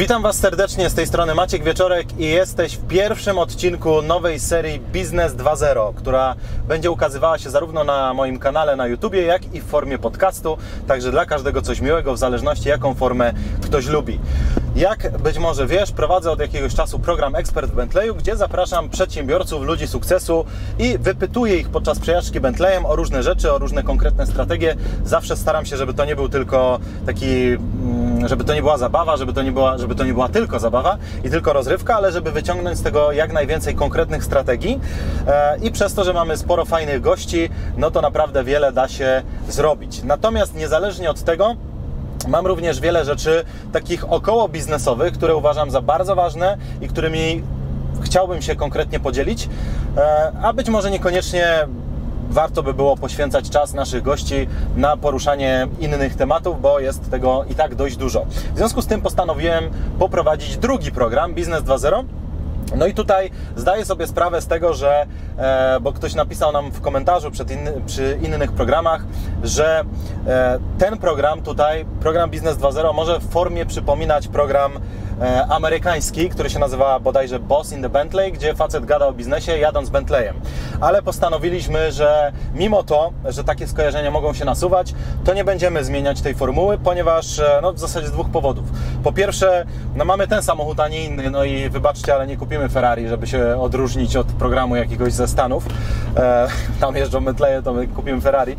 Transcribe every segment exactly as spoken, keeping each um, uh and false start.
Witam Was serdecznie, z tej strony Maciek Wieczorek i jesteś w pierwszym odcinku nowej serii Biznes dwa zero, która będzie ukazywała się zarówno na moim kanale na YouTubie, jak i w formie podcastu, także dla każdego coś miłego, w zależności jaką formę ktoś lubi. Jak być może wiesz, prowadzę od jakiegoś czasu program Ekspert w Bentleyu, gdzie zapraszam przedsiębiorców, ludzi sukcesu i wypytuję ich podczas przejażdżki Bentleyem o różne rzeczy, o różne konkretne strategie. Zawsze staram się, żeby to nie był tylko taki, żeby to nie była zabawa, żeby to nie była, żeby to nie była tylko zabawa i tylko rozrywka, ale żeby wyciągnąć z tego jak najwięcej konkretnych strategii i przez to, że mamy sporo fajnych gości, no to naprawdę wiele da się zrobić. Natomiast niezależnie od tego, mam również wiele rzeczy takich około biznesowych, które uważam za bardzo ważne i którymi chciałbym się konkretnie podzielić, a być może niekoniecznie warto by było poświęcać czas naszych gości na poruszanie innych tematów, bo jest tego i tak dość dużo. W związku z tym postanowiłem poprowadzić drugi program Biznes dwa zero. No i tutaj zdaję sobie sprawę z tego, że, e, bo ktoś napisał nam w komentarzu przed inny, przy innych programach, że e, ten program tutaj, program Biznes dwa zero może w formie przypominać program e, amerykański, który się nazywa bodajże Boss in the Bentley, gdzie facet gada o biznesie jadąc Bentleyem. Ale postanowiliśmy, że mimo to, że takie skojarzenia mogą się nasuwać, to nie będziemy zmieniać tej formuły, ponieważ e, no, w zasadzie z dwóch powodów. Po pierwsze, no, mamy ten samochód, a nie inny, no i wybaczcie, ale nie kupimy Ferrari, żeby się odróżnić od programu jakiegoś ze Stanów. E, tam jeżdżą Bentleye, to my kupimy Ferrari.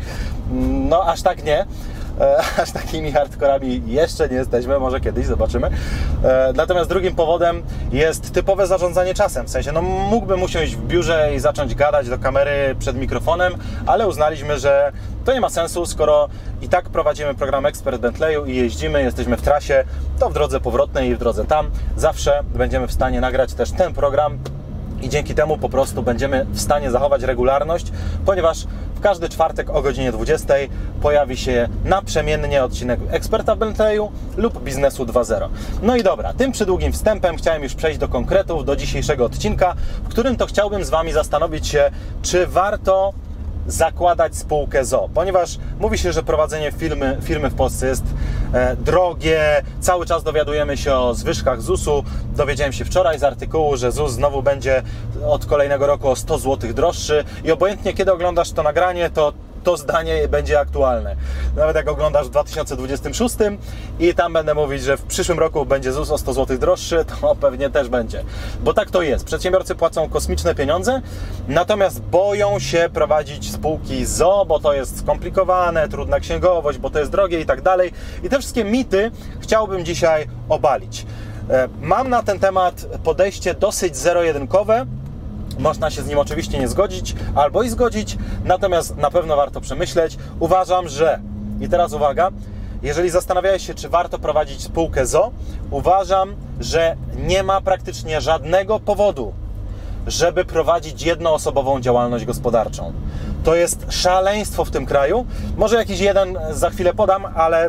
No aż tak nie. E, aż takimi hardkorami jeszcze nie jesteśmy, może kiedyś zobaczymy. E, natomiast drugim powodem jest typowe zarządzanie czasem. W sensie, no mógłbym usiąść w biurze i zacząć gadać do kamery przed mikrofonem, ale uznaliśmy, że to nie ma sensu, skoro i tak prowadzimy program Ekspert Bentleyu i jeździmy, jesteśmy w trasie, to w drodze powrotnej i w drodze tam zawsze będziemy w stanie nagrać też ten program i dzięki temu po prostu będziemy w stanie zachować regularność, ponieważ w każdy czwartek o godzinie dwudziestej pojawi się naprzemiennie odcinek Eksperta w Bentleyu lub Biznesu dwa zero. No i dobra, tym przydługim wstępem chciałem już przejść do konkretów, do dzisiejszego odcinka, w którym to chciałbym z Wami zastanowić się, czy warto zakładać spółkę z o o, ponieważ mówi się, że prowadzenie firmy, firmy w Polsce jest e, drogie, cały czas dowiadujemy się o zwyżkach zusu. Dowiedziałem się wczoraj z artykułu, że ZUS znowu będzie od kolejnego roku o sto złotych droższy i obojętnie kiedy oglądasz to nagranie, to to zdanie będzie aktualne. Nawet jak oglądasz w dwa tysiące dwudziestym szóstym i tam będę mówić, że w przyszłym roku będzie ZUS o sto złotych droższy, to pewnie też będzie. Bo tak to jest. Przedsiębiorcy płacą kosmiczne pieniądze, natomiast boją się prowadzić spółki z o o, bo to jest skomplikowane, trudna księgowość, bo to jest drogie i tak dalej. I te wszystkie mity chciałbym dzisiaj obalić. Mam na ten temat podejście dosyć zero-jedynkowe. Można się z nim oczywiście nie zgodzić, albo i zgodzić, natomiast na pewno warto przemyśleć. Uważam, że, i teraz uwaga, jeżeli zastanawiałeś się, czy warto prowadzić spółkę z o o, uważam, że nie ma praktycznie żadnego powodu, żeby prowadzić jednoosobową działalność gospodarczą. To jest szaleństwo w tym kraju. Może jakiś jeden za chwilę podam, ale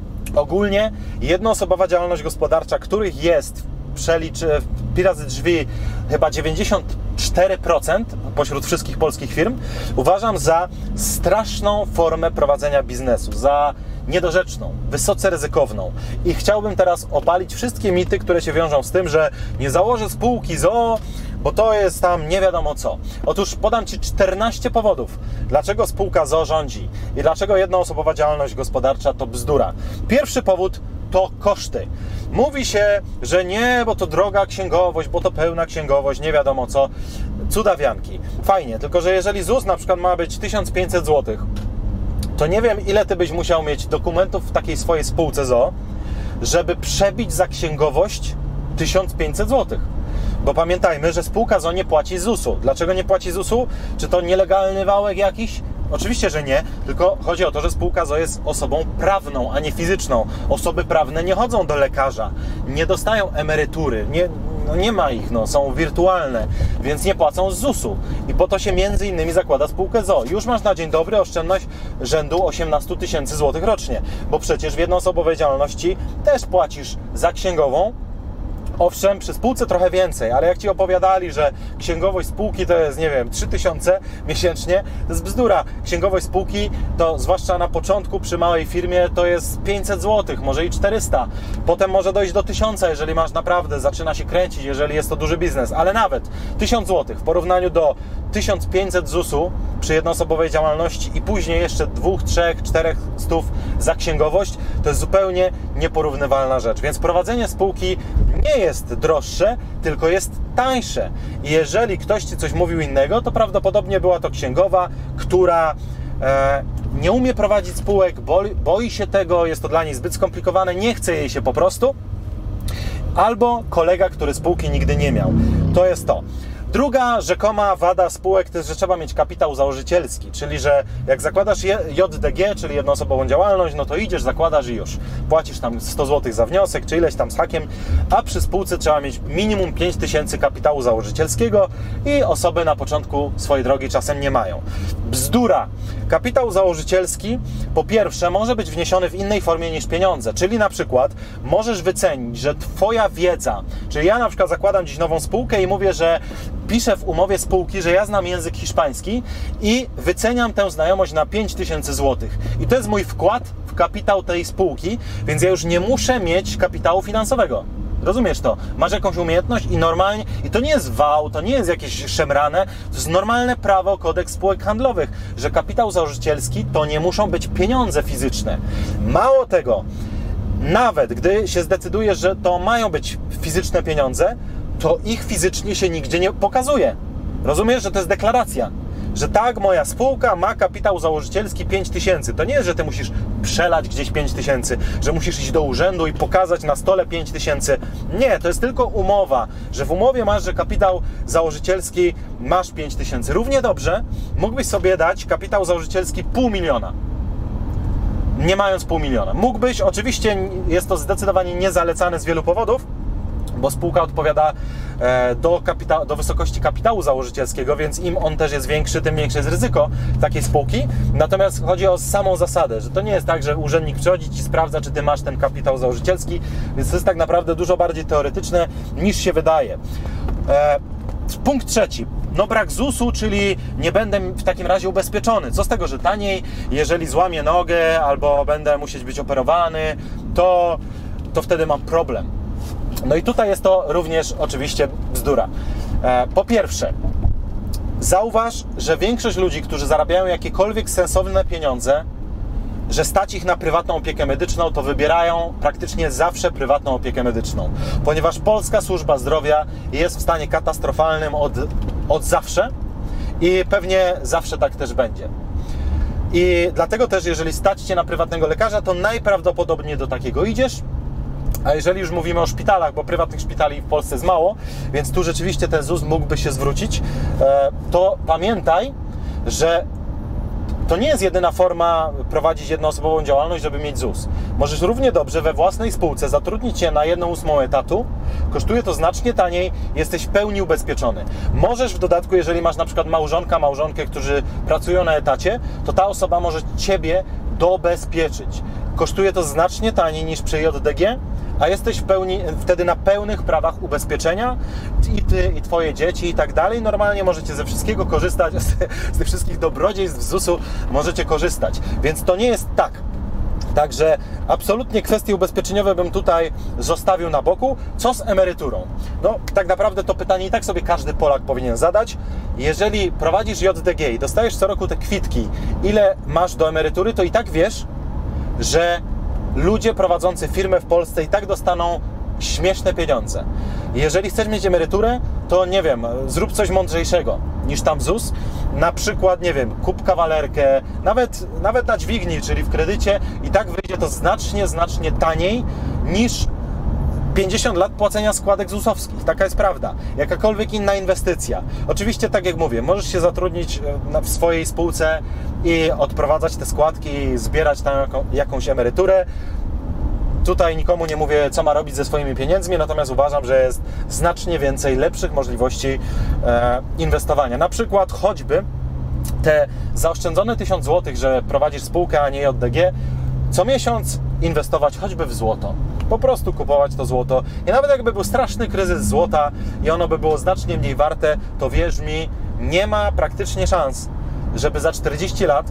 ogólnie jednoosobowa działalność gospodarcza, których jest przelicz pi razy drzwi chyba dziewięćdziesiąt cztery procent pośród wszystkich polskich firm, uważam za straszną formę prowadzenia biznesu, za niedorzeczną, wysoce ryzykowną. I chciałbym teraz obalić wszystkie mity, które się wiążą z tym, że nie założę spółki z o o, bo to jest tam nie wiadomo co. Otóż podam Ci czternaście powodów, dlaczego spółka z o o rządzi i dlaczego jednoosobowa działalność gospodarcza to bzdura. Pierwszy powód to koszty. Mówi się, że nie, bo to droga księgowość, bo to pełna księgowość, nie wiadomo co. Cudawianki. Fajnie, tylko że jeżeli ZUS na przykład ma być tysiąc pięćset złotych, to nie wiem, ile Ty byś musiał mieć dokumentów w takiej swojej spółce z o o, żeby przebić za księgowość tysiąc pięćset złotych. Bo pamiętajmy, że spółka z o o nie płaci zusu. Dlaczego nie płaci zusu? Czy to nielegalny wałek jakiś? Oczywiście, że nie, tylko chodzi o to, że spółka z o o jest osobą prawną, a nie fizyczną. Osoby prawne nie chodzą do lekarza, nie dostają emerytury, nie, no nie ma ich, no, są wirtualne, więc nie płacą z zusu. I po to się między innymi zakłada spółkę z o o. Już masz na dzień dobry oszczędność rzędu osiemnaście tysięcy złotych rocznie, bo przecież w jednoosobowej działalności też płacisz za księgową, Owszem, przy spółce trochę więcej, ale jak Ci opowiadali, że księgowość spółki to jest, nie wiem, trzy tysiące miesięcznie, to jest bzdura. Księgowość spółki to, zwłaszcza na początku przy małej firmie, to jest pięćset złotych, może i czterysta. Potem może dojść do tysiąca, jeżeli masz naprawdę, zaczyna się kręcić, jeżeli jest to duży biznes, ale nawet tysiąc złotych w porównaniu do tysiąc pięćset zusu przy jednoosobowej działalności i później jeszcze dwóch, trzech, czterech stów za księgowość, to jest zupełnie nieporównywalna rzecz. Więc prowadzenie spółki nie jest droższe, tylko jest tańsze. I jeżeli ktoś Ci coś mówił innego, to prawdopodobnie była to księgowa, która e, nie umie prowadzić spółek, boi, boi się tego, jest to dla niej zbyt skomplikowane, nie chce jej się po prostu, albo kolega, który spółki nigdy nie miał. To jest to. Druga rzekoma wada spółek to jest, że trzeba mieć kapitał założycielski, czyli że jak zakładasz J D G, czyli jednoosobową działalność, no to idziesz, zakładasz i już. Płacisz tam sto złotych za wniosek, czy ileś tam z hakiem, a przy spółce trzeba mieć minimum pięć tysięcy kapitału założycielskiego i osoby na początku swojej drogi czasem nie mają. Bzdura! Kapitał założycielski po pierwsze może być wniesiony w innej formie niż pieniądze, czyli na przykład możesz wycenić, że Twoja wiedza, czyli ja na przykład zakładam dziś nową spółkę i mówię, że piszę w umowie spółki, że ja znam język hiszpański i wyceniam tę znajomość na pięć tysięcy złotych. I to jest mój wkład w kapitał tej spółki, więc ja już nie muszę mieć kapitału finansowego. Rozumiesz to? Masz jakąś umiejętność i normalnie, i to nie jest wał, to nie jest jakieś szemrane, to jest normalne prawo, kodeks spółek handlowych, że kapitał założycielski to nie muszą być pieniądze fizyczne. Mało tego, nawet gdy się zdecydujesz, że to mają być fizyczne pieniądze, to ich fizycznie się nigdzie nie pokazuje. Rozumiesz, że to jest deklaracja, że tak, moja spółka ma kapitał założycielski pięć tysięcy. To nie jest, że Ty musisz przelać gdzieś pięć tysięcy, że musisz iść do urzędu i pokazać na stole pięć tysięcy. Nie, to jest tylko umowa, że w umowie masz, że kapitał założycielski masz pięć tysięcy. Równie dobrze mógłbyś sobie dać kapitał założycielski pół miliona. Nie mając pół miliona. Mógłbyś, oczywiście jest to zdecydowanie niezalecane z wielu powodów, bo spółka odpowiada do, kapita- do wysokości kapitału założycielskiego, więc im on też jest większy, tym większe jest ryzyko takiej spółki. Natomiast chodzi o samą zasadę, że to nie jest tak, że urzędnik przychodzi Ci, sprawdza, czy Ty masz ten kapitał założycielski, więc to jest tak naprawdę dużo bardziej teoretyczne niż się wydaje. E, punkt trzeci. No brak zusu, czyli nie będę w takim razie ubezpieczony. Co z tego, że taniej, jeżeli złamię nogę albo będę musieć być operowany, to, to wtedy mam problem. No i tutaj jest to również oczywiście bzdura. Po pierwsze, zauważ, że większość ludzi, którzy zarabiają jakiekolwiek sensowne pieniądze, że stać ich na prywatną opiekę medyczną, to wybierają praktycznie zawsze prywatną opiekę medyczną. Ponieważ polska służba zdrowia jest w stanie katastrofalnym od, od zawsze i pewnie zawsze tak też będzie. I dlatego też, jeżeli stać Cię na prywatnego lekarza, to najprawdopodobniej do takiego idziesz. A jeżeli już mówimy o szpitalach, bo prywatnych szpitali w Polsce jest mało, więc tu rzeczywiście ten ZUS mógłby się zwrócić, to pamiętaj, że to nie jest jedyna forma prowadzić jednoosobową działalność, żeby mieć ZUS. Możesz równie dobrze we własnej spółce zatrudnić się na jedną ósmą etatu, kosztuje to znacznie taniej, jesteś w pełni ubezpieczony. Możesz w dodatku, jeżeli masz na przykład małżonka, małżonkę, którzy pracują na etacie, to ta osoba może Ciebie dobezpieczyć. Kosztuje to znacznie taniej niż przy J D G, a jesteś w pełni, wtedy na pełnych prawach ubezpieczenia i Ty, i Twoje dzieci i tak dalej. Normalnie możecie ze wszystkiego korzystać, z, z tych wszystkich dobrodziejstw zusu możecie korzystać, więc to nie jest tak. Także absolutnie kwestie ubezpieczeniowe bym tutaj zostawił na boku. Co z emeryturą? No tak naprawdę to pytanie i tak sobie każdy Polak powinien zadać. Jeżeli prowadzisz J D G i dostajesz co roku te kwitki, ile masz do emerytury, to i tak wiesz, że ludzie prowadzący firmę w Polsce i tak dostaną śmieszne pieniądze. Jeżeli chcesz mieć emeryturę, to nie wiem, zrób coś mądrzejszego niż tam ZUS. Na przykład, nie wiem, kup kawalerkę, nawet, nawet na dźwigni, czyli w kredycie, i tak wyjdzie to znacznie, znacznie taniej niż pięćdziesiąt lat płacenia składek zusowskich. Taka jest prawda. Jakakolwiek inna inwestycja. Oczywiście, tak jak mówię, możesz się zatrudnić w swojej spółce i odprowadzać te składki, zbierać tam jakąś emeryturę. Tutaj nikomu nie mówię, co ma robić ze swoimi pieniędzmi, natomiast uważam, że jest znacznie więcej lepszych możliwości e, inwestowania. Na przykład choćby te zaoszczędzone tysiąc złotych, że prowadzisz spółkę, a nie J D G, co miesiąc inwestować choćby w złoto. Po prostu kupować to złoto. I nawet jakby był straszny kryzys złota i ono by było znacznie mniej warte, to wierz mi, nie ma praktycznie szans, żeby za czterdzieści lat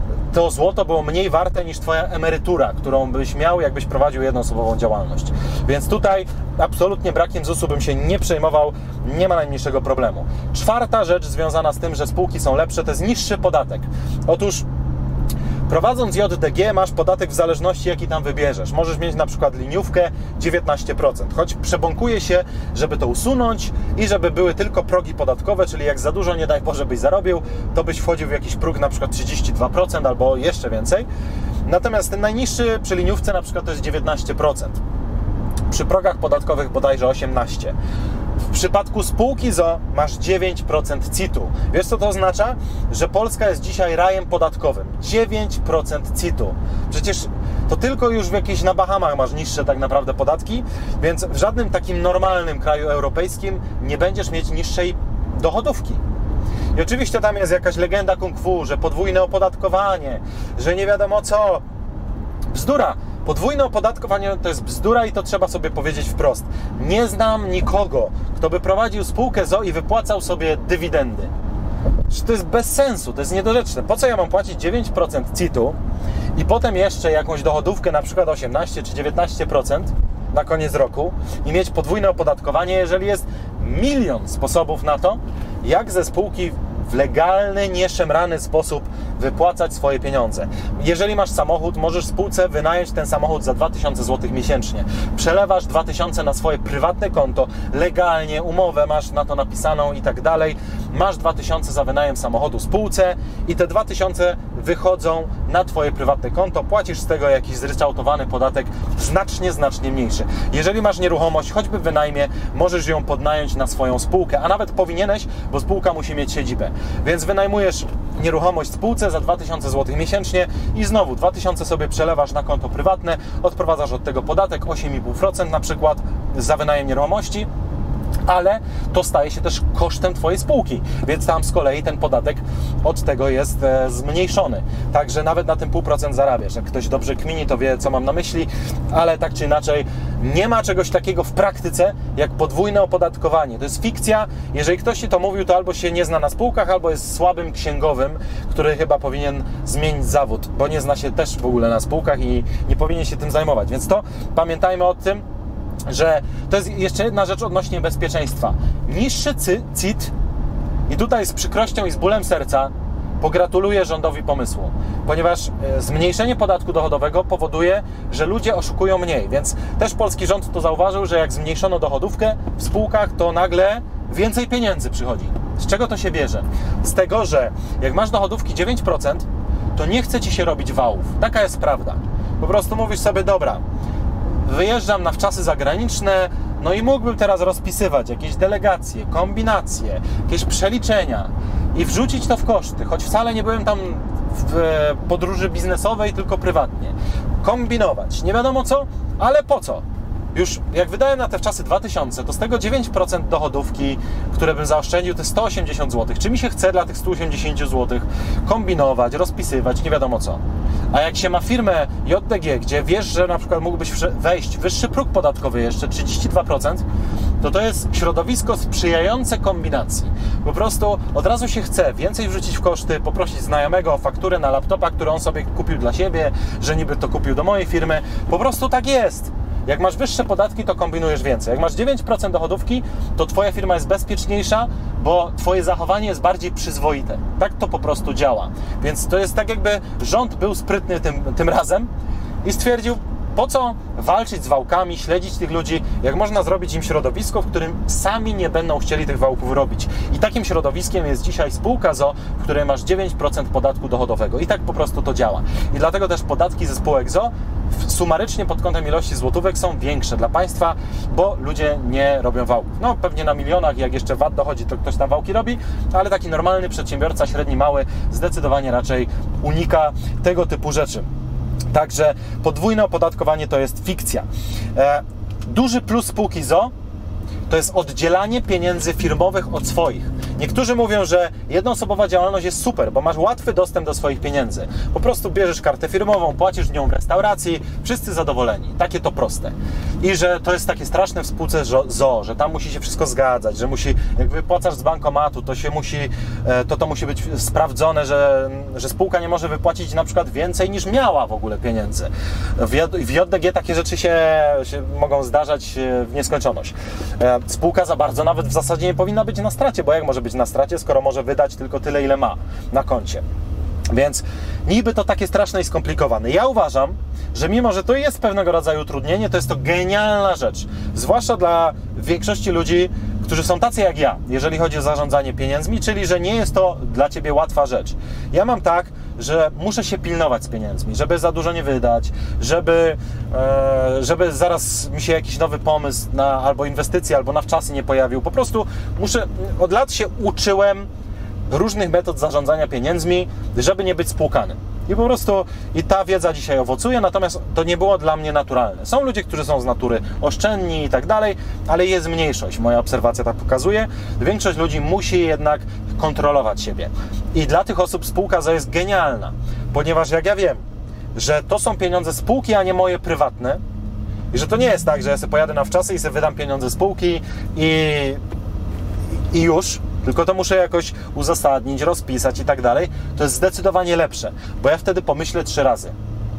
to złoto było mniej warte niż Twoja emerytura, którą byś miał, jakbyś prowadził jednoosobową działalność. Więc tutaj absolutnie brakiem zusu bym się nie przejmował, nie ma najmniejszego problemu. Czwarta rzecz związana z tym, że spółki są lepsze, to jest niższy podatek. Otóż prowadząc J D G masz podatek w zależności, jaki tam wybierzesz. Możesz mieć na przykład liniówkę dziewiętnaście procent, choć przebąkuje się, żeby to usunąć i żeby były tylko progi podatkowe, czyli jak za dużo, nie daj Boże, byś zarobił, to byś wchodził w jakiś próg na przykład trzydzieści dwa procent albo jeszcze więcej. Natomiast ten najniższy przy liniówce na przykład to jest dziewiętnaście procent. Przy progach podatkowych bodajże osiemnaście procent. W przypadku spółki z o o masz dziewięć procent C I T-u. Wiesz, co to oznacza? Że Polska jest dzisiaj rajem podatkowym. dziewięć procent C I T-u. Przecież to tylko już w jakichś na Bahamach masz niższe tak naprawdę podatki, więc w żadnym takim normalnym kraju europejskim nie będziesz mieć niższej dochodówki. I oczywiście tam jest jakaś legenda kung fu, że podwójne opodatkowanie, że nie wiadomo co. Bzdura. Podwójne opodatkowanie to jest bzdura i to trzeba sobie powiedzieć wprost. Nie znam nikogo, kto by prowadził spółkę z o o i wypłacał sobie dywidendy. To jest bez sensu, to jest niedorzeczne. Po co ja mam płacić dziewięć procent C I T-u i potem jeszcze jakąś dochodówkę, na przykład osiemnaście czy dziewiętnaście procent na koniec roku i mieć podwójne opodatkowanie, jeżeli jest milion sposobów na to, jak ze spółki w legalny, nieszemrany sposób wypłacać swoje pieniądze. Jeżeli masz samochód, możesz spółce wynająć ten samochód za dwa tysiące złotych miesięcznie. Przelewasz dwa tysiące na swoje prywatne konto, legalnie, umowę masz na to napisaną i tak dalej. Masz dwa tysiące za wynajem samochodu spółce i te dwa tysiące wychodzą na Twoje prywatne konto. Płacisz z tego jakiś zryczałtowany podatek znacznie, znacznie mniejszy. Jeżeli masz nieruchomość, choćby w wynajmie, możesz ją podnająć na swoją spółkę, a nawet powinieneś, bo spółka musi mieć siedzibę. Więc wynajmujesz nieruchomość spółce za dwa tysiące złotych miesięcznie i znowu dwa tysiące sobie przelewasz na konto prywatne, odprowadzasz od tego podatek osiem i pół procent na przykład za wynajem nieruchomości, ale to staje się też kosztem Twojej spółki, więc tam z kolei ten podatek od tego jest e, zmniejszony. Także nawet na tym pół procent zarabiasz. Jak ktoś dobrze kmini, to wie, co mam na myśli, ale tak czy inaczej nie ma czegoś takiego w praktyce jak podwójne opodatkowanie. To jest fikcja. Jeżeli ktoś Ci to mówił, to albo się nie zna na spółkach, albo jest słabym księgowym, który chyba powinien zmienić zawód, bo nie zna się też w ogóle na spółkach i nie powinien się tym zajmować. Więc to pamiętajmy o tym, że to jest jeszcze jedna rzecz odnośnie bezpieczeństwa. Niższy C I T i tutaj z przykrością i z bólem serca pogratuluję rządowi pomysłu, ponieważ zmniejszenie podatku dochodowego powoduje, że ludzie oszukują mniej, więc też polski rząd to zauważył, że jak zmniejszono dochodówkę w spółkach, to nagle więcej pieniędzy przychodzi. Z czego to się bierze? Z tego, że jak masz dochodówki dziewięć procent, to nie chce Ci się robić wałów. Taka jest prawda. Po prostu mówisz sobie, dobra, wyjeżdżam na wczasy zagraniczne, no i mógłbym teraz rozpisywać jakieś delegacje, kombinacje, jakieś przeliczenia i wrzucić to w koszty, choć wcale nie byłem tam w podróży biznesowej, tylko prywatnie. Kombinować, nie wiadomo co, ale po co? Już jak wydałem na te wczasy dwa tysiące, to z tego dziewięć procent dochodówki, które bym zaoszczędził, to jest sto osiemdziesiąt złotych. Czy mi się chce dla tych stu osiemdziesięciu złotych kombinować, rozpisywać, nie wiadomo co. A jak się ma firmę J D G, gdzie wiesz, że na przykład mógłbyś wejść wyższy próg podatkowy jeszcze trzydzieści dwa procent, to to jest środowisko sprzyjające kombinacji. Po prostu od razu się chce więcej wrzucić w koszty, poprosić znajomego o fakturę na laptopa, który on sobie kupił dla siebie, że niby to kupił do mojej firmy. Po prostu tak jest. Jak masz wyższe podatki, to kombinujesz więcej. Jak masz dziewięć procent dochodówki, to Twoja firma jest bezpieczniejsza, bo Twoje zachowanie jest bardziej przyzwoite. Tak to po prostu działa. Więc to jest tak, jakby rząd był sprytny tym, tym razem i stwierdził, po co walczyć z wałkami, śledzić tych ludzi, jak można zrobić im środowisko, w którym sami nie będą chcieli tych wałków robić. I takim środowiskiem jest dzisiaj spółka z o o, w której masz dziewięć procent podatku dochodowego. I tak po prostu to działa. I dlatego też podatki ze spółek z o o sumarycznie pod kątem ilości złotówek są większe dla państwa, bo ludzie nie robią wałków. No pewnie na milionach, jak jeszcze V A T dochodzi, to ktoś tam wałki robi, ale taki normalny przedsiębiorca, średni, mały, zdecydowanie raczej unika tego typu rzeczy. Także podwójne opodatkowanie to jest fikcja. E, duży plus spółki z o o to jest oddzielanie pieniędzy firmowych od swoich. Niektórzy mówią, że jednoosobowa działalność jest super, bo masz łatwy dostęp do swoich pieniędzy. Po prostu bierzesz kartę firmową, płacisz nią w restauracji, wszyscy zadowoleni. Takie to proste. I że to jest takie straszne w spółce z o o, że tam musi się wszystko zgadzać, że musi, jak wypłacasz z bankomatu, to się musi, to to musi być sprawdzone, że, że spółka nie może wypłacić na przykład więcej niż miała w ogóle pieniędzy. W J D G takie rzeczy się, się mogą zdarzać w nieskończoność. Spółka za bardzo nawet w zasadzie nie powinna być na stracie, bo jak może być na stracie, skoro może wydać tylko tyle, ile ma na koncie. Więc niby to takie straszne i skomplikowane. Ja uważam, że mimo, że to jest pewnego rodzaju utrudnienie, to jest to genialna rzecz. Zwłaszcza dla większości ludzi, którzy są tacy jak ja, jeżeli chodzi o zarządzanie pieniędzmi, czyli że nie jest to dla Ciebie łatwa rzecz. Ja mam tak, że muszę się pilnować z pieniędzmi, żeby za dużo nie wydać, żeby, e, żeby zaraz mi się jakiś nowy pomysł na albo inwestycje, albo na wczasy nie pojawił. Po prostu muszę, od lat się uczyłem różnych metod zarządzania pieniędzmi, żeby nie być spłukanym. I po prostu i ta wiedza dzisiaj owocuje, natomiast to nie było dla mnie naturalne. Są ludzie, którzy są z natury oszczędni i tak dalej, ale jest mniejszość, moja obserwacja tak pokazuje. Większość ludzi musi jednak kontrolować siebie. I dla tych osób spółka Z O jest genialna, ponieważ jak ja wiem, że to są pieniądze spółki, a nie moje prywatne, i że to nie jest tak, że ja sobie pojadę na wczasy i sobie wydam pieniądze spółki i, i już, tylko to muszę jakoś uzasadnić, rozpisać i tak dalej, to jest zdecydowanie lepsze, bo ja wtedy pomyślę trzy razy.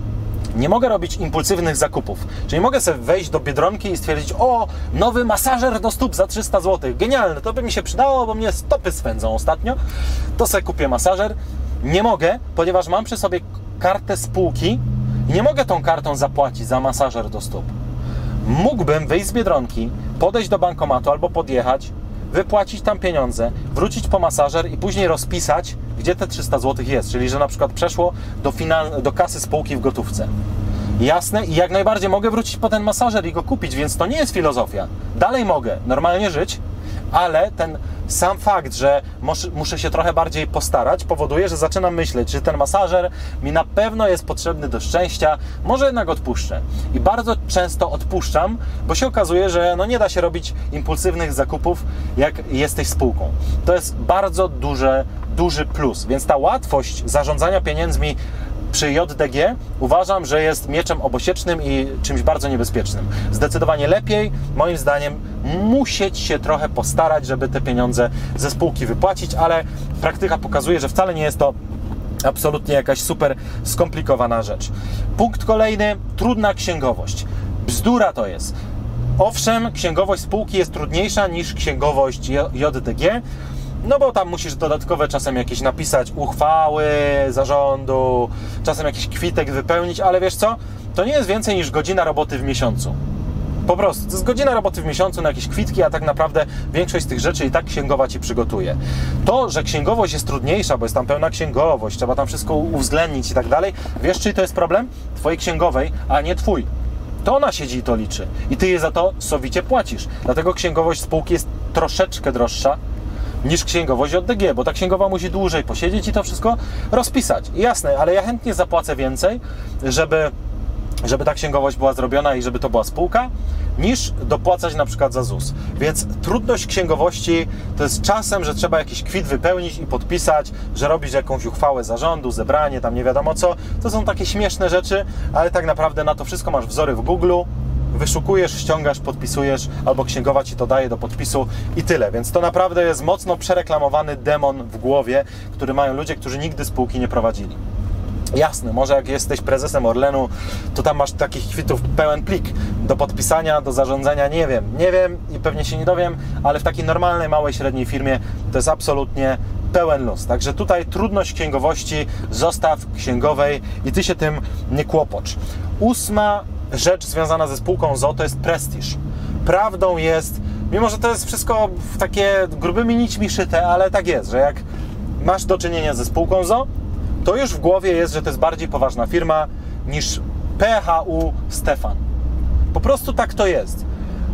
Nie mogę robić impulsywnych zakupów, czyli mogę sobie wejść do Biedronki i stwierdzić, o, nowy masażer do stóp za trzysta złotych, genialne, to by mi się przydało, bo mnie stopy swędzą ostatnio, to sobie kupię masażer. Nie mogę, ponieważ mam przy sobie kartę spółki i nie mogę tą kartą zapłacić za masażer do stóp. Mógłbym wyjść z Biedronki, podejść do bankomatu albo podjechać, wypłacić tam pieniądze, wrócić po masażer i później rozpisać, gdzie te trzysta złotych jest, czyli że na przykład przeszło do, final, do kasy spółki w gotówce. Jasne? I jak najbardziej mogę wrócić po ten masażer i go kupić, więc to nie jest filozofia. Dalej mogę normalnie żyć, ale ten sam fakt, że muszę się trochę bardziej postarać, powoduje, że zaczynam myśleć, że ten masażer mi na pewno jest potrzebny do szczęścia, może jednak odpuszczę. I bardzo często odpuszczam, bo się okazuje, że no nie da się robić impulsywnych zakupów, jak jesteś spółką. To jest bardzo duże, duży plus, więc ta łatwość zarządzania pieniędzmi przy J D G uważam, że jest mieczem obosiecznym i czymś bardzo niebezpiecznym. Zdecydowanie lepiej, moim zdaniem, musieć się trochę postarać, żeby te pieniądze ze spółki wypłacić, ale praktyka pokazuje, że wcale nie jest to absolutnie jakaś super skomplikowana rzecz. Punkt kolejny, trudna księgowość. Bzdura to jest. Owszem, księgowość spółki jest trudniejsza niż księgowość J D G, no bo tam musisz dodatkowe czasem jakieś napisać uchwały zarządu, czasem jakiś kwitek wypełnić, ale wiesz co? To nie jest więcej niż godzina roboty w miesiącu. Po prostu, to jest godzina roboty w miesiącu na jakieś kwitki, a tak naprawdę większość z tych rzeczy i tak księgowa Ci przygotuje. To, że księgowość jest trudniejsza, bo jest tam pełna księgowość, trzeba tam wszystko uwzględnić i tak dalej, wiesz, czyj to jest problem? Twojej księgowej, a nie Twój. To ona siedzi i to liczy. I Ty jej za to sowicie płacisz. Dlatego księgowość spółki jest troszeczkę droższa niż księgowość J D G, bo ta księgowa musi dłużej posiedzieć i to wszystko rozpisać. Jasne, ale ja chętnie zapłacę więcej, żeby, żeby ta księgowość była zrobiona i żeby to była spółka, niż dopłacać na przykład za ZUS. Więc trudność księgowości to jest czasem, że trzeba jakiś kwit wypełnić i podpisać, że robisz jakąś uchwałę zarządu, zebranie, tam nie wiadomo co. To są takie śmieszne rzeczy, ale tak naprawdę na to wszystko masz wzory w Google, wyszukujesz, ściągasz, podpisujesz, albo księgowa Ci to daje do podpisu i tyle. Więc to naprawdę jest mocno przereklamowany demon w głowie, który mają ludzie, którzy nigdy spółki nie prowadzili. Jasne, może jak jesteś prezesem Orlenu, to tam masz takich kwitów pełen plik do podpisania, do zarządzania, nie wiem, nie wiem i pewnie się nie dowiem, ale w takiej normalnej, małej, średniej firmie to jest absolutnie pełen luz. Także tutaj trudność księgowości zostaw księgowej i Ty się tym nie kłopocz. Ósma rzecz związana ze spółką z o o to jest prestiż. Prawdą jest, mimo że to jest wszystko w takie grubymi nićmi szyte, ale tak jest, że jak masz do czynienia ze spółką z o o, to już w głowie jest, że to jest bardziej poważna firma niż P H U Stefan. Po prostu tak to jest.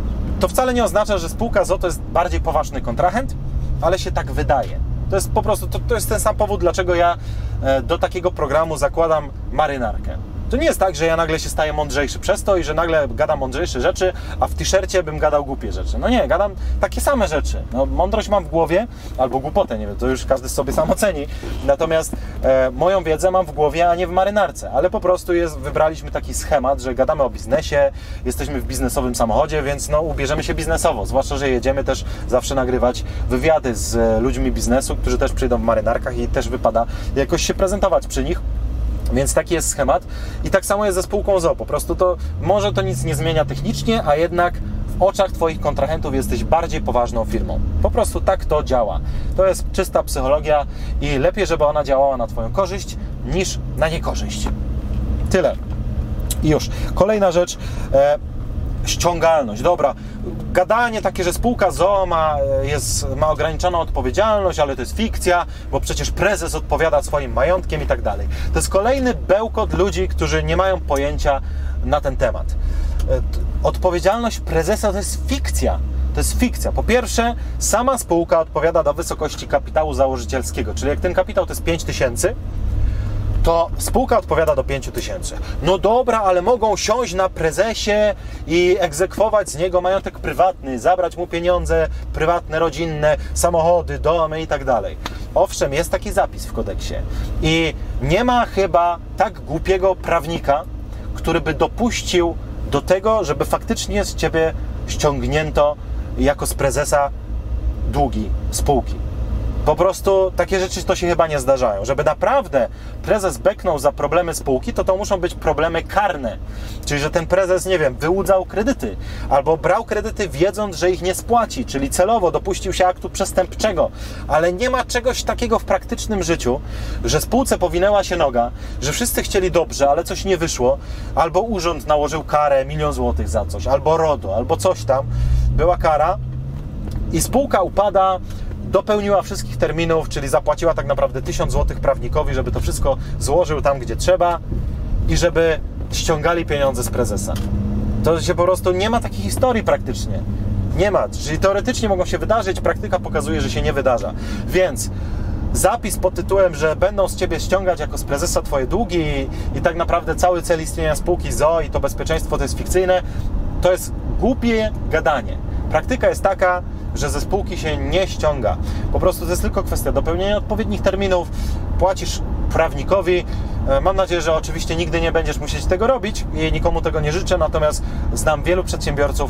To wcale nie oznacza, że spółka z o o to jest bardziej poważny kontrahent, ale się tak wydaje. To jest po prostu, to, to jest ten sam powód, dlaczego ja do takiego programu zakładam marynarkę. To nie jest tak, że ja nagle się staję mądrzejszy przez to i że nagle gadam mądrzejsze rzeczy, a w t-shircie bym gadał głupie rzeczy. No nie, gadam takie same rzeczy. No, mądrość mam w głowie, albo głupotę, nie wiem, to już każdy sobie sam oceni. Natomiast e, moją wiedzę mam w głowie, a nie w marynarce. Ale po prostu jest, wybraliśmy taki schemat, że gadamy o biznesie, jesteśmy w biznesowym samochodzie, więc no, ubierzemy się biznesowo. Zwłaszcza, że jedziemy też zawsze nagrywać wywiady z e, ludźmi biznesu, którzy też przyjdą w marynarkach i też wypada jakoś się prezentować przy nich. Więc taki jest schemat i tak samo jest ze spółką z o o. Po prostu to może to nic nie zmienia technicznie, a jednak w oczach Twoich kontrahentów jesteś bardziej poważną firmą. Po prostu tak to działa. To jest czysta psychologia i lepiej, żeby ona działała na Twoją korzyść niż na niekorzyść. Tyle. I już. Kolejna rzecz. E, ściągalność. Dobra. Gadanie takie, że spółka z o o ma, jest, ma ograniczoną odpowiedzialność, ale to jest fikcja, bo przecież prezes odpowiada swoim majątkiem i tak dalej. To jest kolejny bełkot ludzi, którzy nie mają pojęcia na ten temat. Odpowiedzialność prezesa to jest fikcja. To jest fikcja. Po pierwsze, sama spółka odpowiada do wysokości kapitału założycielskiego, czyli jak ten kapitał to jest pięć tysięcy, to spółka odpowiada do pięciu tysięcy. No dobra, ale mogą siąść na prezesie i egzekwować z niego majątek prywatny, zabrać mu pieniądze prywatne, rodzinne, samochody, domy i tak dalej. Owszem, jest taki zapis w kodeksie i nie ma chyba tak głupiego prawnika, który by dopuścił do tego, żeby faktycznie z Ciebie ściągnięto jako z prezesa długi spółki. Po prostu takie rzeczy to się chyba nie zdarzają. Żeby naprawdę prezes beknął za problemy spółki, to to muszą być problemy karne. Czyli, że ten prezes, nie wiem, wyłudzał kredyty albo brał kredyty wiedząc, że ich nie spłaci, czyli celowo dopuścił się aktu przestępczego. Ale nie ma czegoś takiego w praktycznym życiu, że spółce powinęła się noga, że wszyscy chcieli dobrze, ale coś nie wyszło, albo urząd nałożył karę milion złotych za coś, albo RODO, albo coś tam. Była kara i spółka upada, dopełniła wszystkich terminów, czyli zapłaciła tak naprawdę tysiąc złotych prawnikowi, żeby to wszystko złożył tam, gdzie trzeba i żeby ściągali pieniądze z prezesa. To się po prostu nie ma takiej historii praktycznie. Nie ma. Czyli teoretycznie mogą się wydarzyć, praktyka pokazuje, że się nie wydarza. Więc zapis pod tytułem, że będą z Ciebie ściągać jako z prezesa Twoje długi i, i tak naprawdę cały cel istnienia spółki z o o i to bezpieczeństwo to jest fikcyjne, to jest głupie gadanie. Praktyka jest taka, że ze spółki się nie ściąga. Po prostu to jest tylko kwestia dopełnienia odpowiednich terminów, płacisz prawnikowi. Mam nadzieję, że oczywiście nigdy nie będziesz musieć tego robić i nikomu tego nie życzę, natomiast znam wielu przedsiębiorców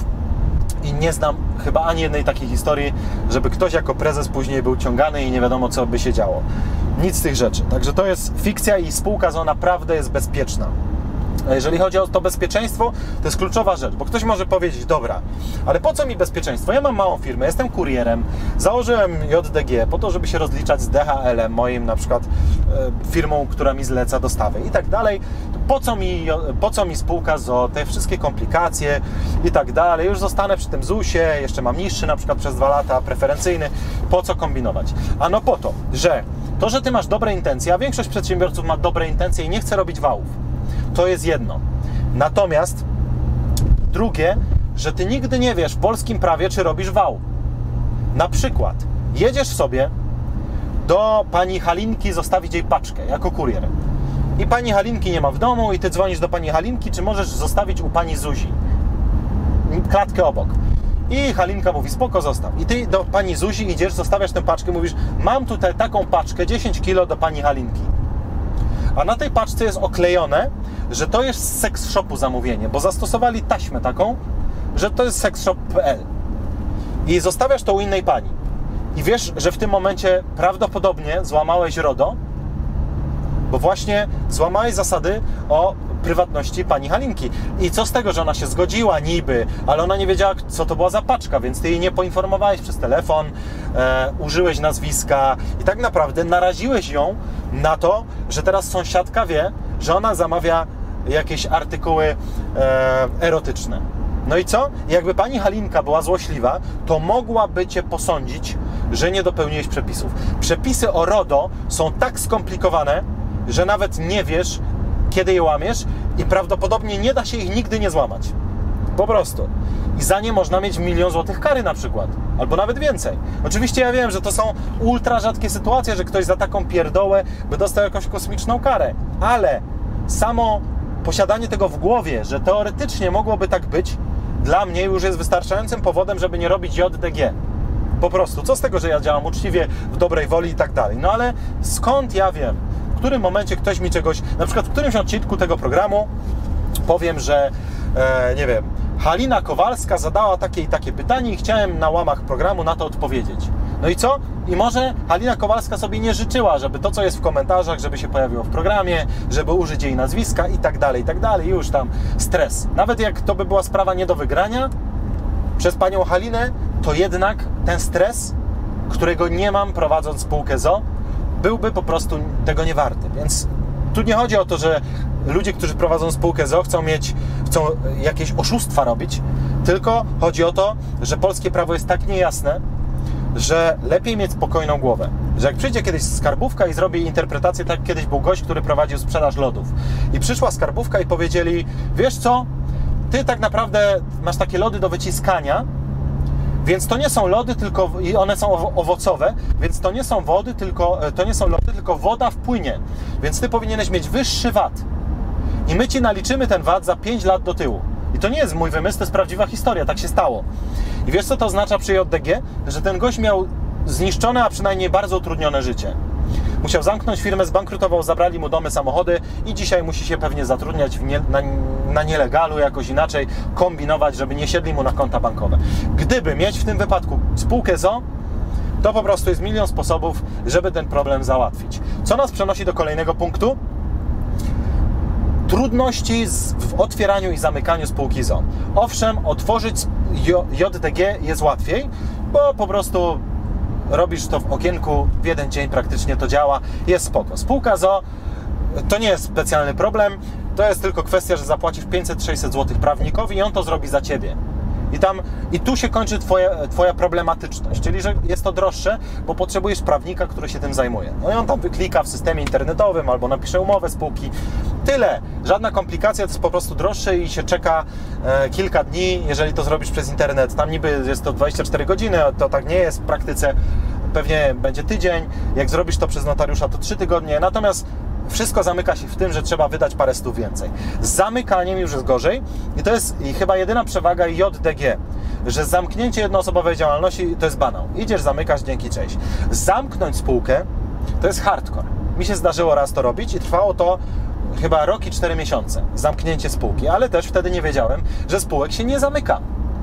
i nie znam chyba ani jednej takiej historii, żeby ktoś jako prezes później był ciągany i nie wiadomo, co by się działo. Nic z tych rzeczy. Także to jest fikcja i spółka z o o naprawdę jest bezpieczna. Jeżeli chodzi o to bezpieczeństwo, to jest kluczowa rzecz, bo ktoś może powiedzieć, dobra, ale po co mi bezpieczeństwo? Ja mam małą firmę, jestem kurierem, założyłem J D G po to, żeby się rozliczać z D H L-em, moim na przykład e, firmą, która mi zleca dostawy i tak dalej. Po co mi, po co mi spółka z o o, te wszystkie komplikacje i tak dalej. Już zostanę przy tym zusie, jeszcze mam niższy na przykład przez dwa lata, preferencyjny. Po co kombinować? Ano po to, że to, że Ty masz dobre intencje, a większość przedsiębiorców ma dobre intencje i nie chce robić wałów. To jest jedno. Natomiast drugie, że Ty nigdy nie wiesz w polskim prawie, czy robisz wał. Na przykład jedziesz sobie do pani Halinki zostawić jej paczkę jako kurier. I pani Halinki nie ma w domu i Ty dzwonisz do pani Halinki, czy możesz zostawić u pani Zuzi klatkę obok. I Halinka mówi, spoko, zostaw. I Ty do pani Zuzi idziesz, zostawiasz tę paczkę, mówisz, mam tutaj taką paczkę, dziesięć kilo do pani Halinki. A na tej paczce jest oklejone, że to jest z sex shopu zamówienie, bo zastosowali taśmę taką, że to jest sexshop kropka p l. I zostawiasz to u innej pani. I wiesz, że w tym momencie prawdopodobnie złamałeś RODO, bo właśnie złamałeś zasady o prywatności pani Halinki. I co z tego, że ona się zgodziła niby, ale ona nie wiedziała, co to była za paczka, więc Ty jej nie poinformowałeś przez telefon, e, użyłeś nazwiska i tak naprawdę naraziłeś ją na to, że teraz sąsiadka wie, że ona zamawia jakieś artykuły e, erotyczne. No i co? Jakby pani Halinka była złośliwa, to mogłaby Cię posądzić, że nie dopełniłeś przepisów. Przepisy o RODO są tak skomplikowane, że nawet nie wiesz, kiedy je łamiesz i prawdopodobnie nie da się ich nigdy nie złamać. Po prostu. I za nie można mieć milion złotych kary na przykład. Albo nawet więcej. Oczywiście ja wiem, że to są ultra rzadkie sytuacje, że ktoś za taką pierdołę by dostał jakąś kosmiczną karę. Ale samo posiadanie tego w głowie, że teoretycznie mogłoby tak być, dla mnie już jest wystarczającym powodem, żeby nie robić J D G. Po prostu. Co z tego, że ja działam uczciwie, w dobrej woli i tak dalej. No ale skąd ja wiem, w którym momencie ktoś mi czegoś, na przykład w którymś odcinku tego programu powiem, że e, nie wiem, Halina Kowalska zadała takie i takie pytanie i chciałem na łamach programu na to odpowiedzieć. No i co? I może Halina Kowalska sobie nie życzyła, żeby to, co jest w komentarzach, żeby się pojawiło w programie, żeby użyć jej nazwiska i tak dalej, i tak dalej. Już tam stres. Nawet jak to by była sprawa nie do wygrania przez panią Halinę, to jednak ten stres, którego nie mam prowadząc spółkę z o o, byłby po prostu tego nie warty. Więc tu nie chodzi o to, że ludzie, którzy prowadzą spółkę z o o chcą mieć, chcą jakieś oszustwa robić, tylko chodzi o to, że polskie prawo jest tak niejasne, że lepiej mieć spokojną głowę. Że jak przyjdzie kiedyś skarbówka i zrobi interpretację, tak kiedyś był gość, który prowadził sprzedaż lodów. I przyszła skarbówka i powiedzieli, wiesz co, ty tak naprawdę masz takie lody do wyciskania, więc to nie są lody, tylko i one są owocowe, więc to nie są wody, tylko to nie są lody, tylko woda w płynie. Więc ty powinieneś mieć wyższy V A T. I my ci naliczymy ten V A T za pięć lat do tyłu. I to nie jest mój wymysł, to jest prawdziwa historia, tak się stało. I wiesz, co to oznacza przy J D G? Że ten gość miał zniszczone, a przynajmniej bardzo utrudnione życie. Musiał zamknąć firmę, zbankrutował, zabrali mu domy, samochody i dzisiaj musi się pewnie zatrudniać w nie, na, na nielegalu, jakoś inaczej, kombinować, żeby nie siedli mu na konta bankowe. Gdyby mieć w tym wypadku spółkę z o o, to po prostu jest milion sposobów, żeby ten problem załatwić. Co nas przenosi do kolejnego punktu? Trudności z, w otwieraniu i zamykaniu spółki z o o. Owszem, otworzyć J D G jest łatwiej, bo po prostu robisz to w okienku, w jeden dzień praktycznie to działa, jest spoko. Spółka z o o to nie jest specjalny problem, to jest tylko kwestia, że zapłacisz pięćset sześćset złotych prawnikowi i on to zrobi za Ciebie. I, tam, I tu się kończy twoja, twoja problematyczność, czyli że jest to droższe, bo potrzebujesz prawnika, który się tym zajmuje. No i on tam wyklika w systemie internetowym albo napisze umowę spółki. Tyle. Żadna komplikacja, to jest po prostu droższe i się czeka e, kilka dni, jeżeli to zrobisz przez internet. Tam niby jest to dwadzieścia cztery godziny, to tak nie jest w praktyce. Pewnie będzie tydzień. Jak zrobisz to przez notariusza, to trzy tygodnie. Natomiast wszystko zamyka się w tym, że trzeba wydać parę stów więcej. Z zamykaniem już jest gorzej i to jest i chyba jedyna przewaga J D G, że zamknięcie jednoosobowej działalności to jest banał. Idziesz, zamykasz, dzięki, cześć. Zamknąć spółkę to jest hardcore. Mi się zdarzyło raz to robić i trwało to chyba rok i cztery miesiące. Zamknięcie spółki, ale też wtedy nie wiedziałem, że spółek się nie zamyka.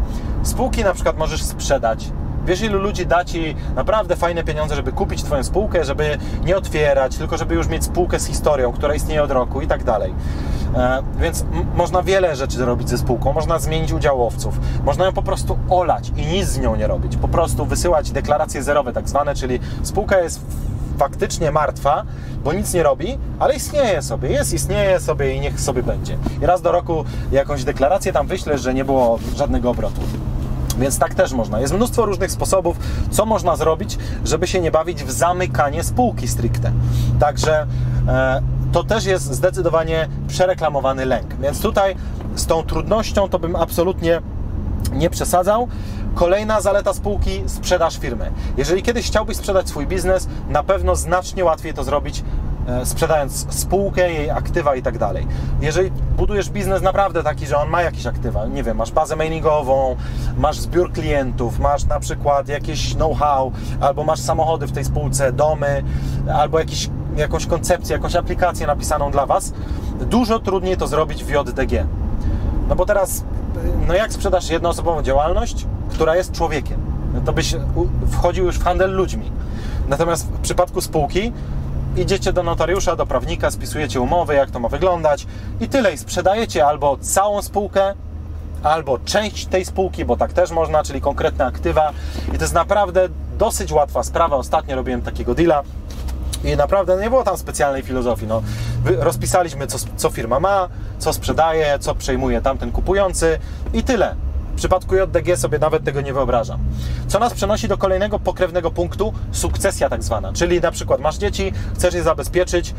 Spółki na przykład możesz sprzedać. Wiesz, ilu ludzi da Ci naprawdę fajne pieniądze, żeby kupić Twoją spółkę, żeby nie otwierać, tylko żeby już mieć spółkę z historią, która istnieje od roku i tak dalej. E, więc m- można wiele rzeczy zrobić ze spółką, można zmienić udziałowców, można ją po prostu olać i nic z nią nie robić, po prostu wysyłać deklaracje zerowe tak zwane, czyli spółka jest faktycznie martwa, bo nic nie robi, ale istnieje sobie, jest, istnieje sobie i niech sobie będzie. I raz do roku jakąś deklarację tam wyślesz, że nie było żadnego obrotu. Więc tak też można. Jest mnóstwo różnych sposobów, co można zrobić, żeby się nie bawić w zamykanie spółki stricte. Także e, to też jest zdecydowanie przereklamowany lęk. Więc tutaj z tą trudnością to bym absolutnie nie przesadzał. Kolejna zaleta spółki, sprzedaż firmy. Jeżeli kiedyś chciałbyś sprzedać swój biznes, na pewno znacznie łatwiej to zrobić sprzedając spółkę, jej aktywa i tak dalej. Jeżeli budujesz biznes naprawdę taki, że on ma jakieś aktywa, nie wiem, masz bazę mailingową, masz zbiór klientów, masz na przykład jakieś know-how, albo masz samochody w tej spółce, domy, albo jakiś, jakąś koncepcję, jakąś aplikację napisaną dla Was, dużo trudniej to zrobić w J D G. No bo teraz, no jak sprzedasz jednoosobową działalność, która jest człowiekiem? No to byś wchodził już w handel ludźmi. Natomiast w przypadku spółki idziecie do notariusza, do prawnika, spisujecie umowy, jak to ma wyglądać i tyle. I sprzedajecie albo całą spółkę, albo część tej spółki, bo tak też można, czyli konkretne aktywa. I to jest naprawdę dosyć łatwa sprawa. Ostatnio robiłem takiego deala i naprawdę nie było tam specjalnej filozofii. No, rozpisaliśmy, co, co firma ma, co sprzedaje, co przejmuje tamten kupujący i tyle. W przypadku J D G sobie nawet tego nie wyobrażam. Co nas przenosi do kolejnego pokrewnego punktu, sukcesja tak zwana. Czyli na przykład masz dzieci, chcesz je zabezpieczyć,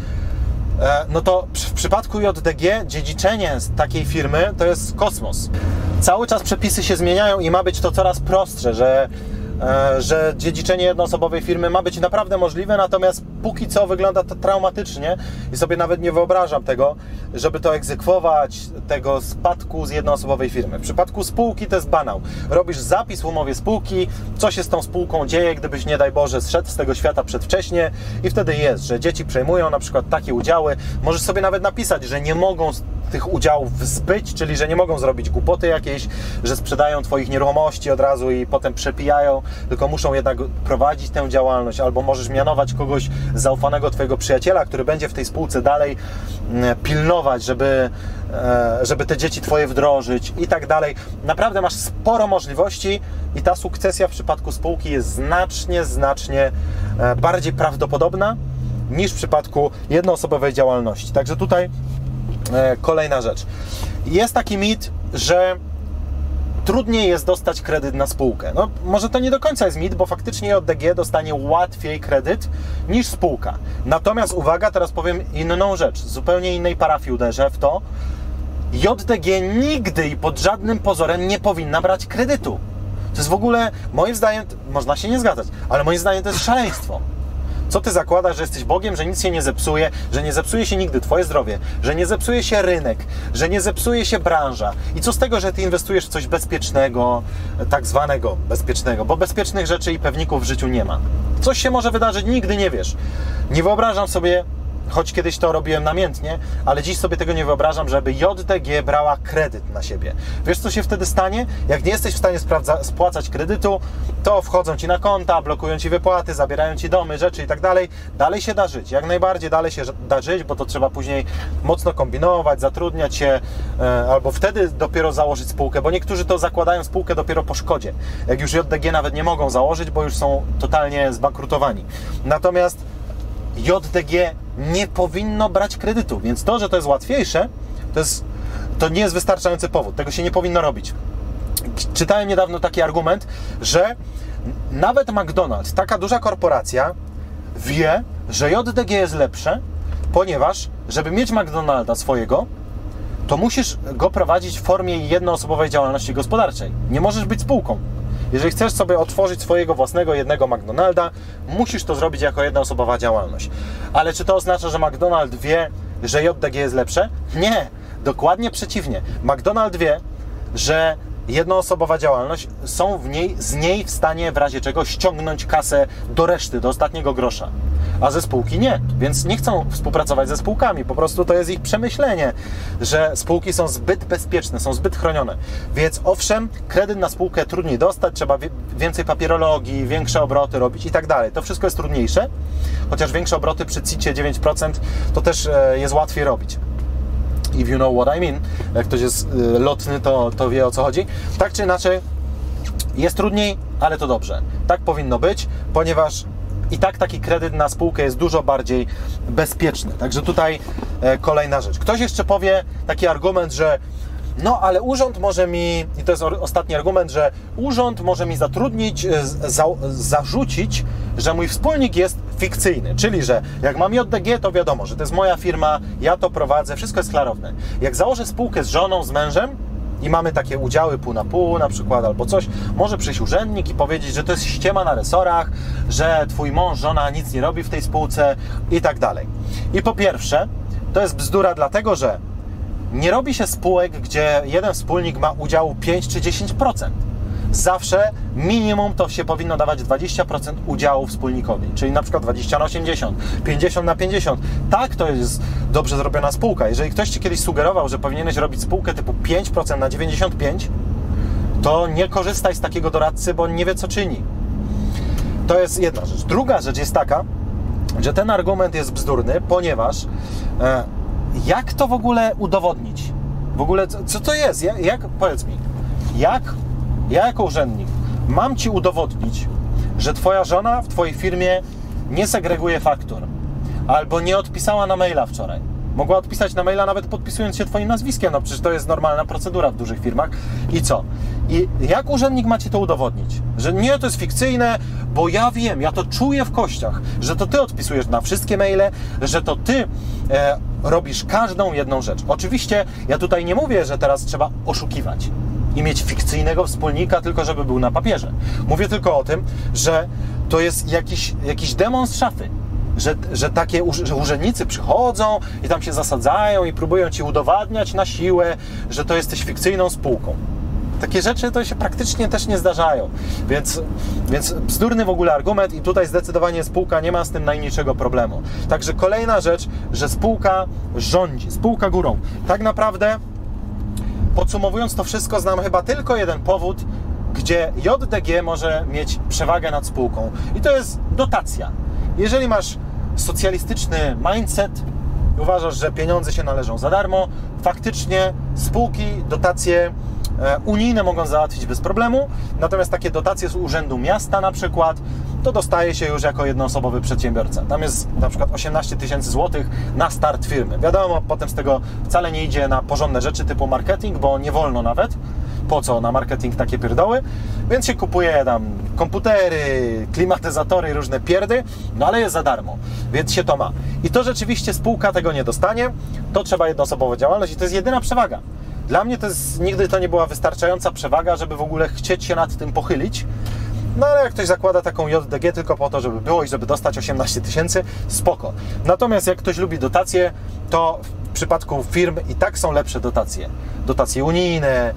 no to w przypadku J D G dziedziczenie z takiej firmy to jest kosmos. Cały czas przepisy się zmieniają i ma być to coraz prostsze, że że dziedziczenie jednoosobowej firmy ma być naprawdę możliwe, natomiast póki co wygląda to traumatycznie i sobie nawet nie wyobrażam tego, żeby to egzekwować, tego spadku z jednoosobowej firmy. W przypadku spółki to jest banał. Robisz zapis w umowie spółki, co się z tą spółką dzieje, gdybyś, nie daj Boże, zszedł z tego świata przedwcześnie i wtedy jest, że dzieci przejmują na przykład takie udziały. Możesz sobie nawet napisać, że nie mogą tych udziałów zbyć, czyli że nie mogą zrobić głupoty jakiejś, że sprzedają Twoich nieruchomości od razu i potem przepijają, tylko muszą jednak prowadzić tę działalność, albo możesz mianować kogoś zaufanego Twojego przyjaciela, który będzie w tej spółce dalej pilnować, żeby, żeby te dzieci Twoje wdrożyć i tak dalej. Naprawdę masz sporo możliwości i ta sukcesja w przypadku spółki jest znacznie, znacznie bardziej prawdopodobna niż w przypadku jednoosobowej działalności. Także tutaj kolejna rzecz. Jest taki mit, że trudniej jest dostać kredyt na spółkę. No, może to nie do końca jest mit, bo faktycznie J D G dostanie łatwiej kredyt niż spółka. Natomiast uwaga, teraz powiem inną rzecz, z zupełnie innej parafii uderzę w to. J D G nigdy i pod żadnym pozorem nie powinna brać kredytu. To jest w ogóle, moim zdaniem, można się nie zgadzać, ale moim zdaniem to jest szaleństwo. Co ty zakładasz, że jesteś Bogiem, że nic się nie zepsuje, że nie zepsuje się nigdy Twoje zdrowie, że nie zepsuje się rynek, że nie zepsuje się branża. I co z tego, że ty inwestujesz w coś bezpiecznego, tak zwanego bezpiecznego, bo bezpiecznych rzeczy i pewników w życiu nie ma. Coś się może wydarzyć, nigdy nie wiesz. Nie wyobrażam sobie, choć kiedyś to robiłem namiętnie, ale dziś sobie tego nie wyobrażam, żeby J D G brała kredyt na siebie. Wiesz, co się wtedy stanie? Jak nie jesteś w stanie sprawdza, spłacać kredytu, to wchodzą Ci na konta, blokują Ci wypłaty, zabierają Ci domy, rzeczy i tak dalej. Dalej się da żyć. Jak najbardziej dalej się da żyć, bo to trzeba później mocno kombinować, zatrudniać się, e, albo wtedy dopiero założyć spółkę, bo niektórzy to zakładają spółkę dopiero po szkodzie. Jak już J D G nawet nie mogą założyć, bo już są totalnie zbankrutowani. Natomiast J D G nie powinno brać kredytu, więc to, że to jest łatwiejsze, to, jest, to nie jest wystarczający powód. Tego się nie powinno robić. Czytałem niedawno taki argument, że nawet McDonald's, taka duża korporacja, wie, że J D G jest lepsze, ponieważ, żeby mieć McDonalda swojego, to musisz go prowadzić w formie jednoosobowej działalności gospodarczej. Nie możesz być spółką. Jeżeli chcesz sobie otworzyć swojego własnego jednego McDonalda, musisz to zrobić jako jednoosobowa działalność. Ale czy to oznacza, że McDonald wie, że J D G jest lepsze? Nie, dokładnie przeciwnie. McDonald wie, że jednoosobowa działalność, są w niej, z niej w stanie w razie czego ściągnąć kasę do reszty, do ostatniego grosza. A ze spółki nie, więc nie chcą współpracować ze spółkami. Po prostu to jest ich przemyślenie, że spółki są zbyt bezpieczne, są zbyt chronione. Więc owszem, kredyt na spółkę trudniej dostać, trzeba więcej papierologii, większe obroty robić i tak dalej. To wszystko jest trudniejsze, chociaż większe obroty przy C I T-ie dziewięć procent to też jest łatwiej robić. If you know what I mean, jak ktoś jest lotny, to, to wie, o co chodzi. Tak czy inaczej, jest trudniej, ale to dobrze. Tak powinno być, ponieważ i tak taki kredyt na spółkę jest dużo bardziej bezpieczny. Także tutaj e, kolejna rzecz. Ktoś jeszcze powie taki argument, że no ale urząd może mi, i to jest ostatni argument, że urząd może mi zatrudnić, za, zarzucić, że mój wspólnik jest fikcyjny, czyli że jak mam J D G, to wiadomo, że to jest moja firma, ja to prowadzę, wszystko jest klarowne. Jak założę spółkę z żoną, z mężem i mamy takie udziały pół na pół na przykład albo coś, może przyjść urzędnik i powiedzieć, że to jest ściema na resorach, że twój mąż, żona nic nie robi w tej spółce i tak dalej. I po pierwsze, to jest bzdura dlatego, że nie robi się spółek, gdzie jeden wspólnik ma udziału pięć czy dziesięć procent. Zawsze minimum to się powinno dawać dwadzieścia procent udziału wspólnikowi, czyli na przykład dwadzieścia na osiemdziesiąt, pięćdziesiąt na pięćdziesiąt. Tak, to jest dobrze zrobiona spółka. Jeżeli ktoś Ci kiedyś sugerował, że powinieneś robić spółkę typu pięć procent na dziewięćdziesiąt pięć procent, to nie korzystaj z takiego doradcy, bo on nie wie, co czyni. To jest jedna rzecz. Druga rzecz jest taka, że ten argument jest bzdurny, ponieważ e, jak to w ogóle udowodnić? W ogóle co, co to jest? Jak, jak, powiedz mi, jak ja jako urzędnik mam Ci udowodnić, że Twoja żona w Twojej firmie nie segreguje faktur albo nie odpisała na maila wczoraj? Mogła odpisać na maila nawet podpisując się Twoim nazwiskiem, no przecież to jest normalna procedura w dużych firmach. I co? I jak urzędnik ma Ci to udowodnić? Że nie, to jest fikcyjne, bo ja wiem, ja to czuję w kościach, że to Ty odpisujesz na wszystkie maile, że to Ty e, robisz każdą jedną rzecz. Oczywiście ja tutaj nie mówię, że teraz trzeba oszukiwać. i mieć fikcyjnego wspólnika, tylko żeby był na papierze. Mówię tylko o tym, że to jest jakiś, jakiś demon z szafy. Że, że takie że urzędnicy przychodzą i tam się zasadzają i próbują ci udowadniać na siłę, że to jesteś fikcyjną spółką. Takie rzeczy to się praktycznie też nie zdarzają, więc, więc bzdurny w ogóle argument i tutaj zdecydowanie spółka nie ma z tym najmniejszego problemu. Także kolejna rzecz, że spółka rządzi, spółka górą. Tak naprawdę, podsumowując to wszystko, znam chyba tylko jeden powód, gdzie J D G może mieć przewagę nad spółką i to jest dotacja. Jeżeli masz socjalistyczny mindset, uważasz, że pieniądze się należą za darmo, faktycznie spółki, dotacje unijne mogą załatwić bez problemu, natomiast takie dotacje z urzędu miasta na przykład, to dostaje się już jako jednoosobowy przedsiębiorca. Tam jest na przykład osiemnaście tysięcy złotych na start firmy. Wiadomo, potem z tego wcale nie idzie na porządne rzeczy typu marketing, bo nie wolno nawet. Po co na marketing takie pierdoły? Więc się kupuje tam komputery, klimatyzatory, różne pierdy, no ale jest za darmo, więc się to ma. I to rzeczywiście spółka tego nie dostanie, to trzeba jednoosobowa działalność i to jest jedyna przewaga. Dla mnie to jest, nigdy to nie była wystarczająca przewaga, żeby w ogóle chcieć się nad tym pochylić. No ale jak ktoś zakłada taką J D G tylko po to, żeby było i żeby dostać osiemnaście tysięcy, spoko. Natomiast jak ktoś lubi dotacje, to w przypadku firm i tak są lepsze dotacje. Dotacje unijne,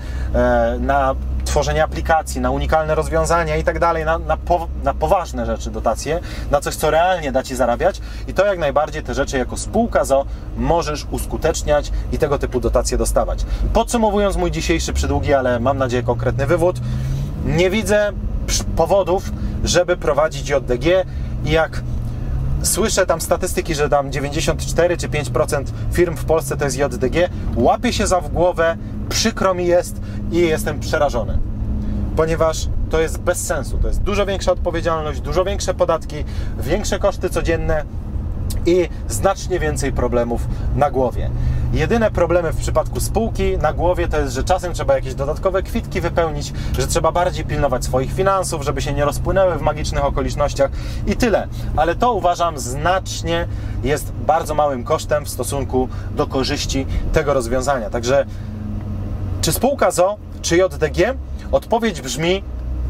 na tworzenie aplikacji, na unikalne rozwiązania i tak dalej, na, na, po, na poważne rzeczy dotacje, na coś, co realnie da Ci zarabiać i to jak najbardziej te rzeczy jako spółka z o o możesz uskuteczniać i tego typu dotacje dostawać. Podsumowując mój dzisiejszy przydługi, ale mam nadzieję konkretny wywód, nie widzę powodów, żeby prowadzić J D G i jak słyszę tam statystyki, że tam dziewięćdziesiąt cztery czy pięć procent firm w Polsce to jest J D G, łapię się za w głowę, przykro mi jest i jestem przerażony, ponieważ to jest bez sensu, to jest dużo większa odpowiedzialność, dużo większe podatki, większe koszty codzienne i znacznie więcej problemów na głowie. Jedyne problemy w przypadku spółki na głowie to jest, że czasem trzeba jakieś dodatkowe kwitki wypełnić, że trzeba bardziej pilnować swoich finansów, żeby się nie rozpłynęły w magicznych okolicznościach i tyle. Ale to uważam znacznie jest bardzo małym kosztem w stosunku do korzyści tego rozwiązania. Także czy spółka z o o, czy J D G? Odpowiedź brzmi: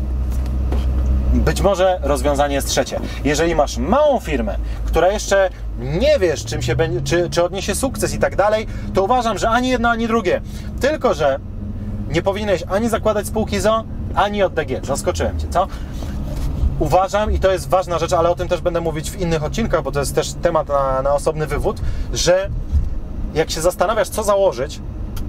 być może rozwiązanie jest trzecie. Jeżeli masz małą firmę, która jeszcze nie wiesz, czym się będzie, czy, czy odniesie sukces i tak dalej, to uważam, że ani jedno, ani drugie. Tylko że nie powinieneś ani zakładać spółki z o o, ani J D G. Zaskoczyłem Cię, co? Uważam, i to jest ważna rzecz, ale o tym też będę mówić w innych odcinkach, bo to jest też temat na, na osobny wywód, że jak się zastanawiasz, co założyć,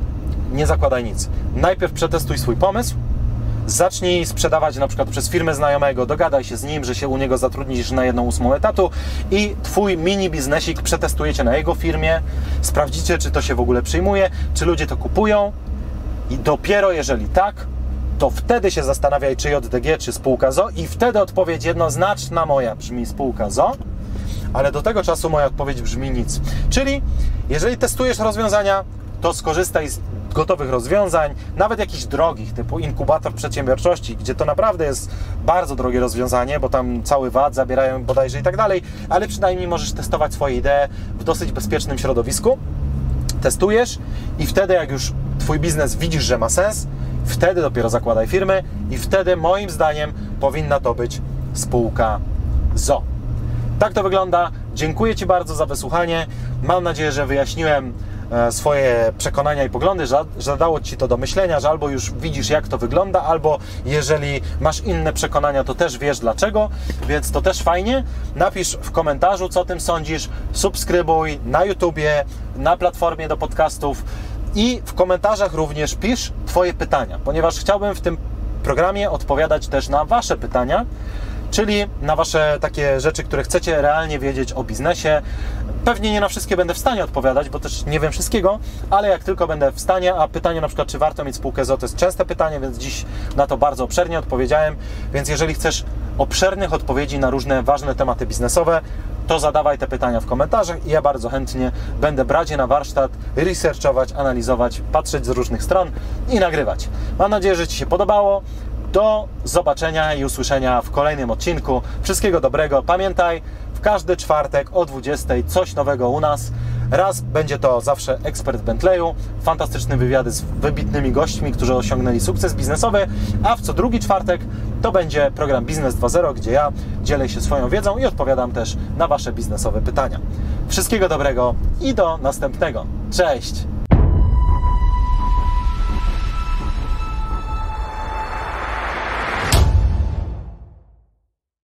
nie zakładaj nic. Najpierw przetestuj swój pomysł, zacznij sprzedawać na przykład przez firmę znajomego, dogadaj się z nim, że się u niego zatrudnisz na jedną ósmą etatu i Twój mini biznesik przetestujecie na jego firmie, sprawdzicie, czy to się w ogóle przyjmuje, czy ludzie to kupują i dopiero jeżeli tak, to wtedy się zastanawiaj, czy J D G, czy spółka z o o i wtedy odpowiedź jednoznaczna moja brzmi spółka z o o, ale do tego czasu moja odpowiedź brzmi nic. Czyli jeżeli testujesz rozwiązania, to skorzystaj z gotowych rozwiązań, nawet jakichś drogich, typu inkubator przedsiębiorczości, gdzie to naprawdę jest bardzo drogie rozwiązanie, bo tam cały V A T zabierają bodajże i tak dalej, ale przynajmniej możesz testować swoje idee w dosyć bezpiecznym środowisku. Testujesz i wtedy jak już Twój biznes widzisz, że ma sens, wtedy dopiero zakładaj firmy i wtedy moim zdaniem powinna to być spółka z o o. Tak to wygląda. Dziękuję Ci bardzo za wysłuchanie. Mam nadzieję, że wyjaśniłem swoje przekonania i poglądy, że, że dało Ci to do myślenia, że albo już widzisz, jak to wygląda, albo jeżeli masz inne przekonania, to też wiesz dlaczego, więc to też fajnie. Napisz w komentarzu, co o tym sądzisz, subskrybuj na YouTubie, na platformie do podcastów i w komentarzach również pisz Twoje pytania, ponieważ chciałbym w tym programie odpowiadać też na Wasze pytania, czyli na Wasze takie rzeczy, które chcecie realnie wiedzieć o biznesie. Pewnie nie na wszystkie będę w stanie odpowiadać, bo też nie wiem wszystkiego, ale jak tylko będę w stanie, a pytanie na przykład, czy warto mieć spółkę z o o, to jest częste pytanie, więc dziś na to bardzo obszernie odpowiedziałem, więc jeżeli chcesz obszernych odpowiedzi na różne ważne tematy biznesowe, to zadawaj te pytania w komentarzach i ja bardzo chętnie będę brać je na warsztat, researchować, analizować, patrzeć z różnych stron i nagrywać. Mam nadzieję, że Ci się podobało. Do zobaczenia i usłyszenia w kolejnym odcinku. Wszystkiego dobrego. Pamiętaj, w każdy czwartek o dwudziestej coś nowego u nas. Raz będzie to zawsze ekspert Bentleyu, fantastyczne wywiady z wybitnymi gośćmi, którzy osiągnęli sukces biznesowy, a w co drugi czwartek to będzie program Biznes dwa zero, gdzie ja dzielę się swoją wiedzą i odpowiadam też na Wasze biznesowe pytania. Wszystkiego dobrego i do następnego. Cześć!